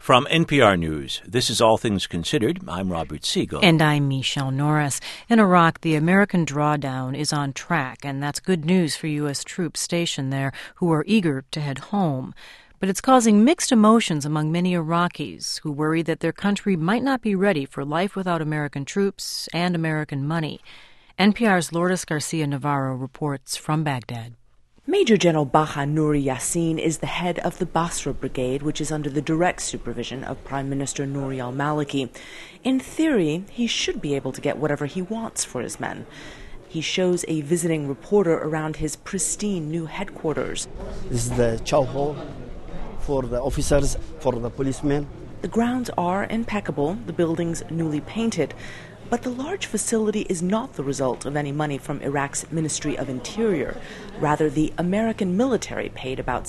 From NPR News, this is All Things Considered. I'm Robert Siegel. And I'm Michelle Norris. In Iraq, the American drawdown is on track, and that's good news for U.S. troops stationed there who are eager to head home. But it's causing mixed emotions among many Iraqis who worry that their country might not be ready for life without American troops and American money. NPR's Lourdes Garcia Navarro reports from Baghdad. Major General Baha Nouri Yassin is the head of the Basra Brigade, which is under the direct supervision of Prime Minister Nouri al-Maliki. In theory, he should be able to get whatever he wants for his men. He shows a visiting reporter around his pristine new headquarters. This is the chow hall for the officers, for the policemen. The grounds are impeccable, the buildings newly painted. But the large facility is not the result of any money from Iraq's Ministry of Interior. Rather, the American military paid about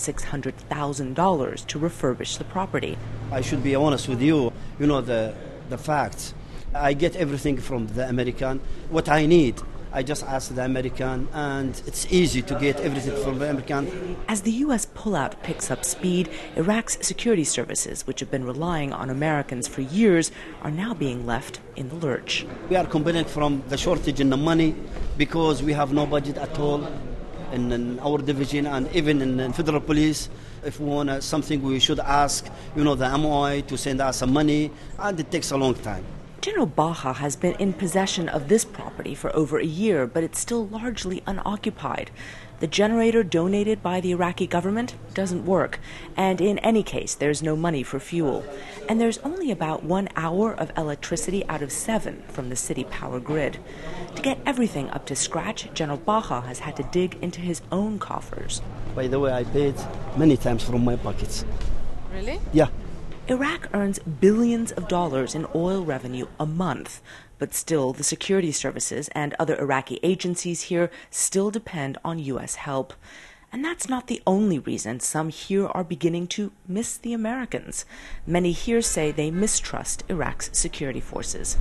$600,000 to refurbish the property. I should be honest with you. You know the facts. I get everything from the American. What I need, I just ask the American, and it's easy to get everything from the American. As the U.S. pullout picks up speed, Iraq's security services, which have been relying on Americans for years, are now being left in the lurch. We are complaining from the shortage in the money because we have no budget at all in our division and even in the federal police. If we want something, we should ask, the MOI to send us some money, and it takes a long time. General Baha has been in possession of this property for over a year, but it's still largely unoccupied. The generator donated by the Iraqi government doesn't work, and in any case, there's no money for fuel. And there's only about 1 hour of electricity out of 7 from the city power grid. To get everything up to scratch, General Baha has had to dig into his own coffers. By the way, I paid many times from my pockets. Really? Yeah. Iraq earns billions of dollars in oil revenue a month, but still the security services and other Iraqi agencies here still depend on U.S. help. And that's not the only reason some here are beginning to miss the Americans. Many here say they mistrust Iraq's security forces.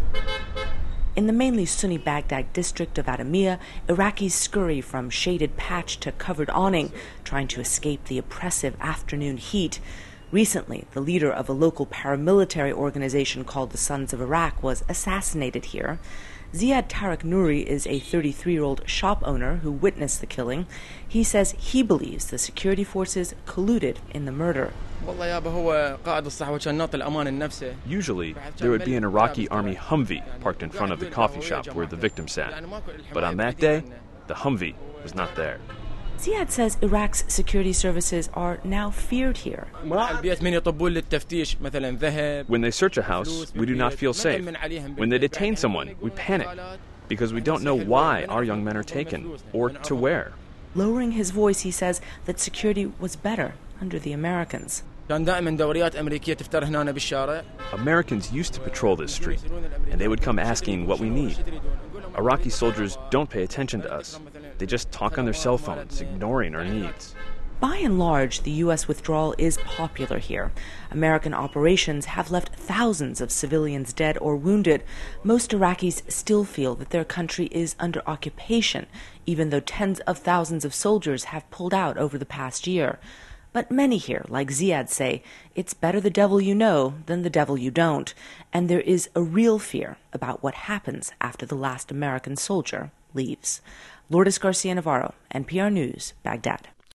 In the mainly Sunni Baghdad district of Adamiyah, Iraqis scurry from shaded patch to covered awning, trying to escape the oppressive afternoon heat. Recently, the leader of a local paramilitary organization called the Sons of Iraq was assassinated here. Ziad Tariq Nouri is a 33-year-old shop owner who witnessed the killing. He says he believes the security forces colluded in the murder. Usually, there would be an Iraqi army Humvee parked in front of the coffee shop where the victim sat. But on that day, the Humvee was not there. Ziad says Iraq's security services are now feared here. When they search a house, we do not feel safe. When they detain someone, we panic because we don't know why our young men are taken or to where. Lowering his voice, he says that security was better under the Americans. Americans used to patrol this street, and they would come asking what we need. Iraqi soldiers don't pay attention to us. They just talk on their cell phones, ignoring our needs. By and large, the U.S. withdrawal is popular here. American operations have left thousands of civilians dead or wounded. Most Iraqis still feel that their country is under occupation, even though tens of thousands of soldiers have pulled out over the past year. But many here, like Ziad, say it's better the devil you know than the devil you don't, and there is a real fear about what happens after the last American soldier leaves. Lourdes Garcia Navarro, NPR News, Baghdad.